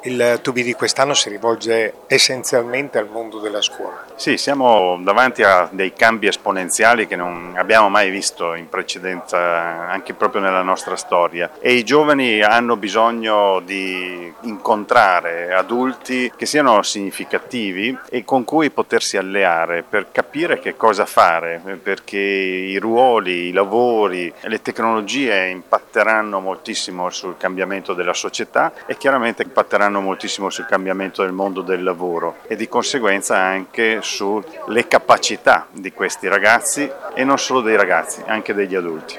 Il To Be di quest'anno si rivolge essenzialmente al mondo della scuola. Sì, siamo davanti a dei cambi esponenziali che non abbiamo mai visto in precedenza, anche proprio nella nostra storia, e i giovani hanno bisogno di incontrare adulti che siano significativi e con cui potersi alleare per capire che cosa fare, perché i ruoli, i lavori, le tecnologie impatteranno moltissimo sul cambiamento della società e chiaramente impatteranno moltissimo sul cambiamento del mondo del lavoro e di conseguenza anche sulle capacità di questi ragazzi e non solo dei ragazzi, anche degli adulti.